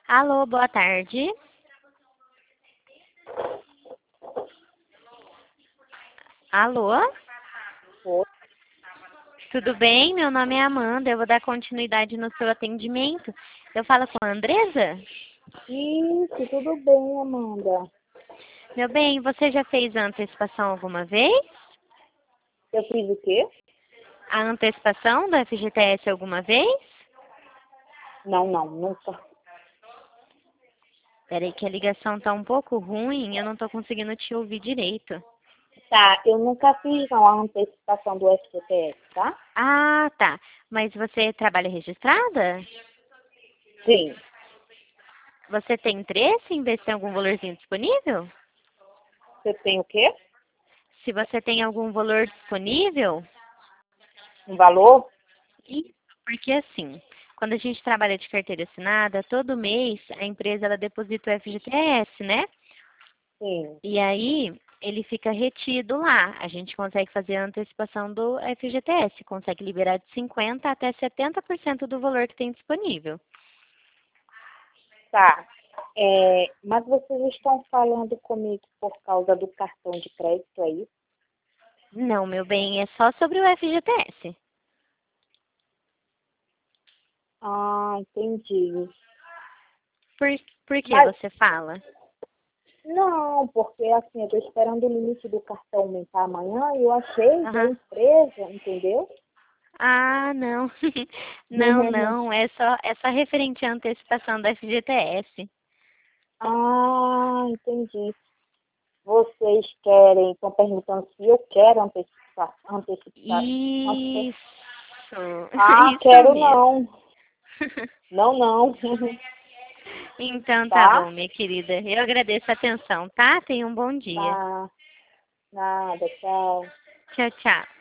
Alô, boa tarde. Alô, Oi. tudo bem? Meu nome é Amanda, eu vou dar continuidade no seu atendimento. Eu falo com a Andresa? Isso, tudo bem, Amanda. Meu bem, você já fez a antecipação alguma vez? Eu fiz o quê? A antecipação do FGTS alguma vez? Não, nunca. Peraí que a ligação tá um pouco ruim, eu não tô conseguindo te ouvir direito. Tá, eu nunca fiz não, a antecipação do FGTS, tá? Ah, tá. Mas você trabalha registrada? Sim. Você tem interesse em ver se tem algum valorzinho disponível? Você tem o quê? Se você tem algum valor disponível, Um valor? isso, porque assim, quando a gente trabalha de carteira assinada, todo mês a empresa ela deposita o FGTS, né? Sim. E aí ele fica retido lá. A gente consegue fazer a antecipação do FGTS, consegue liberar de 50% até 70% do valor que tem disponível. Tá. Mas vocês estão falando comigo por causa do cartão de crédito aí? Não, meu bem, é só sobre o FGTS. Ah, entendi. Por, por que Mas, você fala? não, porque assim, eu tô esperando o limite do cartão aumentar amanhã e eu achei da Aham. empresa, entendeu? Ah, não. Não, não. É só referente à antecipação do FGTS. Ah, entendi. Vocês querem, estão perguntando se eu quero antecipar. Isso. Ah, Isso quero mesmo. não. Não. Então tá Tá? bom, minha querida. Eu agradeço a atenção, tá? Tenha um bom dia. Tá. Nada, tchau. Tchau, tchau.